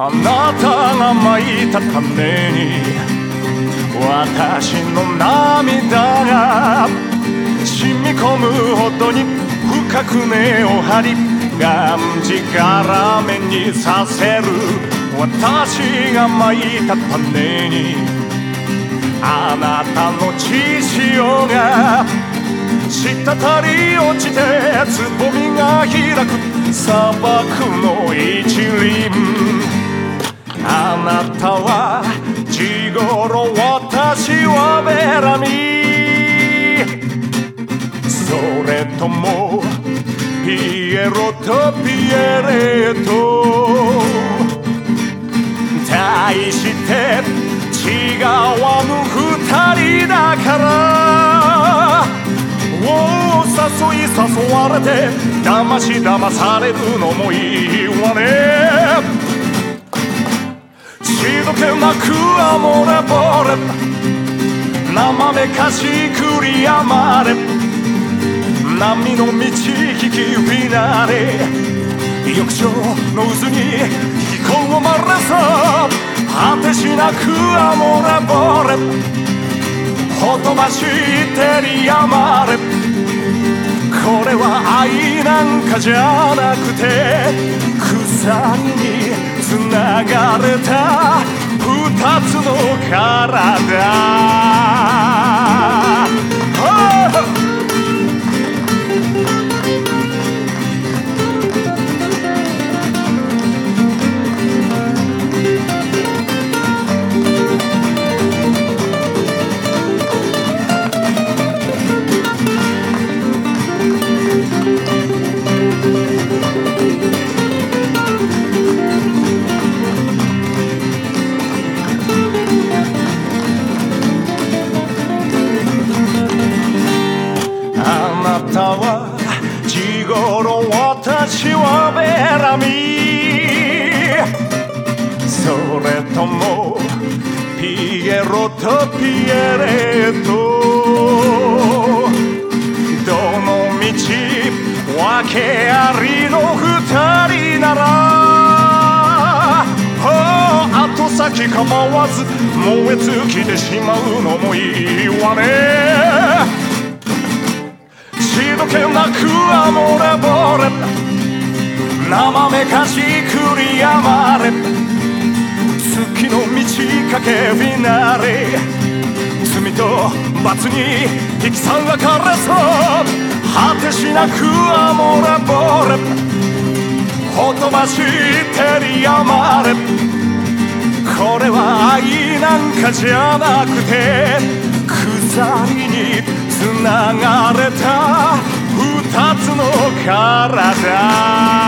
あなたがまいた種に私の涙が染み込むほどに深く根を張りがんじがらめにさせる。私がまいた種にあなたの血潮が滴り落ちてつぼみが開く砂漠の一輪。あなたはジゴロ、私はベラミ。それともピエロとピエレット。大して違わぬ二人だから誘い誘われて騙し騙されるのもいいわね。しどけなくアモレボレ生めかしくりやまれ波の道引きフィナーレ浴場の渦に引き込まれそう果てしなくアモレボレほとばしってりやまれ。これは愛なんかじゃなくて鎖につながれた二つの体。ジゴロ、私はベラミ。それともピエロとピエレット。どの道訳ありの二人なら後先構わず燃え尽きてしまうのもいいわね。しどけなくアモレボレ生めかしくりやまれ月の満ち欠けフィナーレ罪と罰に引き算分かれそう果てしなくアモレボレほとばしってりやまれ。これは愛なんかじゃなくて鎖につながれた二つの体。